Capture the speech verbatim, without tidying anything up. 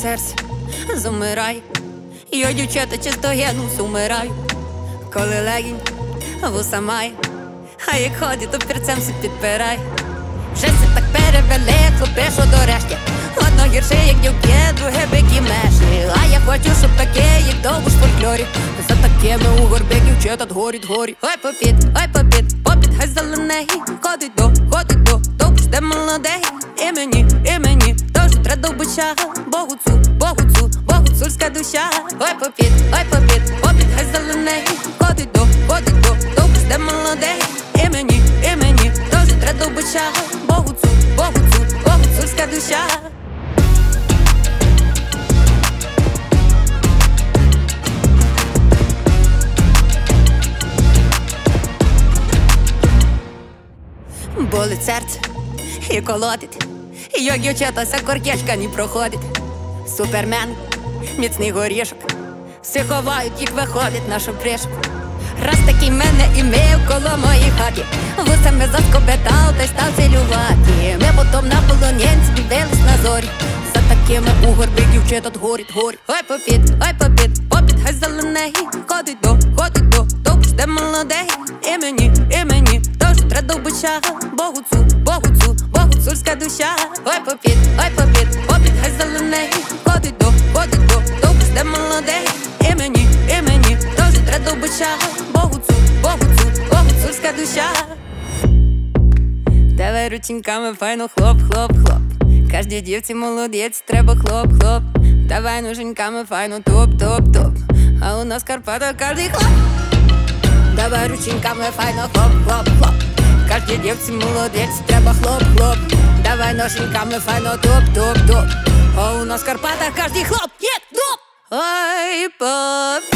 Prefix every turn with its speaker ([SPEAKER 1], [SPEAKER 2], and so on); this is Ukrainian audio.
[SPEAKER 1] серце замирай. Я дівчата часто гену сумираю, коли легінь вуса має, а як ходить, то перцем все підпирай. Вже все так перевели, як хлопи, що до решті. Одно гірше, як дівки, друге бикі меші. А я хочу, щоб таке, як довго ж в фольклорі. За такими у горби дівчата горіть, горі. Ой попід, ой попід, попід, хай зелений. Ходить до, ходить до, довго жде молодий. І мені, і мені, тож треба до бича. Богуцу, богуцу, богуцульська душа. Ой попід, ой попід, попід, хай зелений. Ходить до, ходить до, довго жде молодий. І мені, і мені, тож треба до бича. Богуцу, богуцу, богуцульська душа. Болить серце і колотить, як дівчата ся коркешка не проходить. Супермен, міцний горішок, всі ховають, їх виходить нашу пришку. Раз такий мене імею коло моїй хаті, вусами заскобетав та й став цілювати. Ми потом на полонянці дивились на зорі. За такими у горби дівчата горіть, горі. Ой попід, ой попід, попід, хай зелений. Ходить до, ходить до, довго жде молодий. І мені, і мені, тож треба до бича. Богуцу, богуцу, богуцульська душа. Ой попід, ой попід, попід, хай зелений. Ходить до, ходить до, довго жде молодий. І мені, і мені, тож треба до бича. Богуцу, богуцу, богуцульська душа. Давай рученьками файно хлоп, хлоп, хлоп. Кожній дівці молодець, треба хлоп, хлоп. Давай ноженьками файно топ, топ, топ. А у нас Карпата кожний хлоп. Давай рученьками файно хлоп, хлоп, хлоп. Кожній дівці молодець, треба хлоп, хлоп. Давай ноженьками файно топ, топ, топ. А у нас Карпата кожний хлоп, є, топ. Ой, поп.